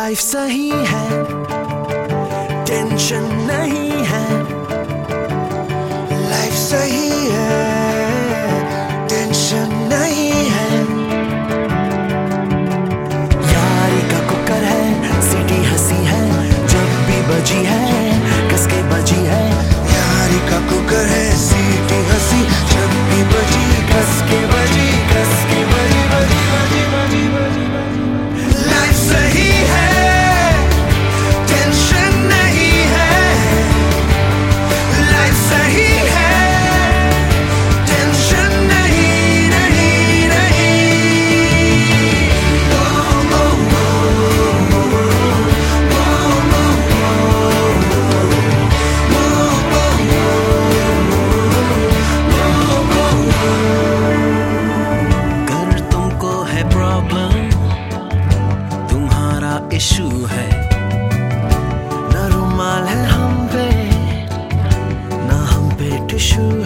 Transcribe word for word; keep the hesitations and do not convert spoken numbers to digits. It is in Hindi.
लाइफ सही है, टेंशन नहीं है। लाइफ सही है, टेंशन नहीं है। यारी का कुकर है, सीटी हंसी है, जब भी बजी है कसके बजी है। यारी का कुकर है, सीटी हंसी, जब भी बजी कसके बजी, कसके बजी बजी बजी बजी बजी बजी। लाइफ सही है, टेंशन नहीं है। लाइफ सही है, टेंशन नहीं नहीं नहीं। ओ, ओ, ओ, ओ, अगर तुमको है प्रॉब्लम, तुम्हारा इशू है, न रुमाल है हम पे, न हम पे टिश्यू